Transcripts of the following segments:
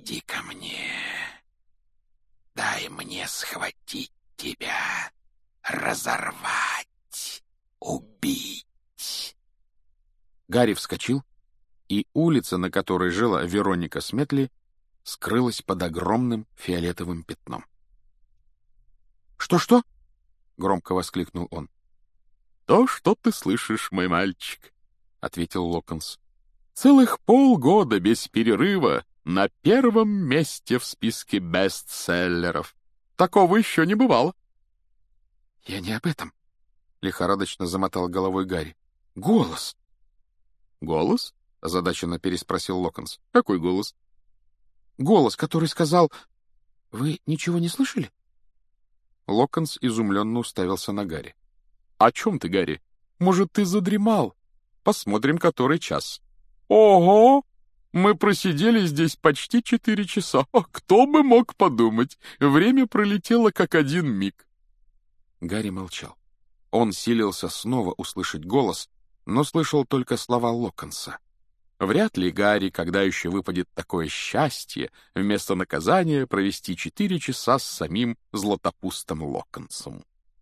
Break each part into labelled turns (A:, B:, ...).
A: Иди ко мне. Дай мне схватить тебя, разорвать, убить.
B: Гарри вскочил, и улица, на которой жила Вероника Сметли, скрылась под огромным фиолетовым пятном. «Что-что?» — громко воскликнул он. «То, что ты слышишь, мой мальчик», — ответил Локонс. «Целых полгода без перерыва на первом месте в списке бестселлеров. Такого еще не бывало». «Я не об этом», — лихорадочно замотал головой Гарри. «Голос». «Голос?» — озадаченно переспросил Локонс. «Какой голос?» «Голос, который сказал... Вы ничего не слышали?» Локонс изумленно уставился на Гарри. «О чем ты, Гарри? Может, ты задремал? Посмотрим, который час». «Ого! Мы просидели здесь почти 4 часа. Кто бы мог подумать? Время пролетело как один миг». Гарри молчал. Он силился снова услышать голос, но слышал только слова Локонса. Вряд ли Гарри, когда еще выпадет такое счастье, вместо наказания провести 4 часа с самим златопустом Локонсом.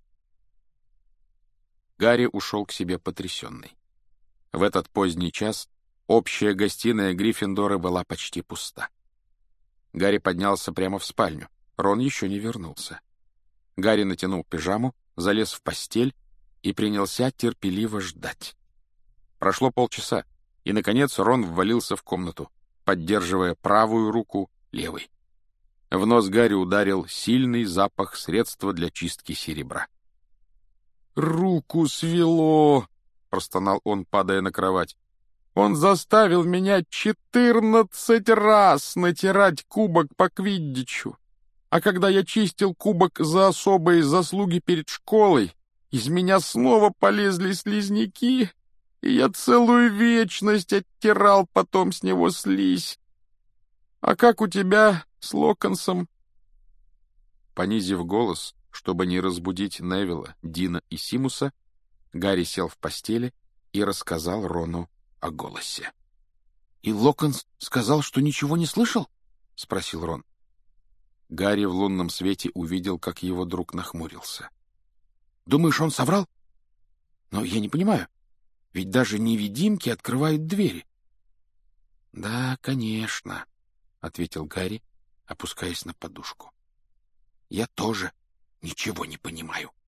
B: Гарри ушел к себе потрясенный. В этот поздний час общая гостиная Гриффиндора была почти пуста. Гарри поднялся прямо в спальню. Рон еще не вернулся. Гарри натянул пижаму, залез в постель и принялся терпеливо ждать. Прошло полчаса, и, наконец, Рон ввалился в комнату, поддерживая правую руку левой. В нос Гарри ударил сильный запах средства для чистки серебра. «Руку свело!» — простонал он, падая на кровать. «Он заставил меня 14 раз натирать кубок по квиддичу. А когда я чистил кубок за особые заслуги перед школой, из меня снова полезли слизняки, и я целую вечность оттирал потом с него слизь. А как у тебя с Локонсом?» Понизив голос, чтобы не разбудить Невилла, Дина и Симуса, Гарри сел в постели и рассказал Рону о голосе. «И Локонс сказал, что ничего не слышал?» — спросил Рон. Гарри в лунном свете увидел, как его друг нахмурился. «Думаешь, он соврал? Но я не понимаю, ведь даже невидимки открывают двери». «Да, конечно», — ответил Гарри, опускаясь на подушку. «Я тоже ничего не понимаю».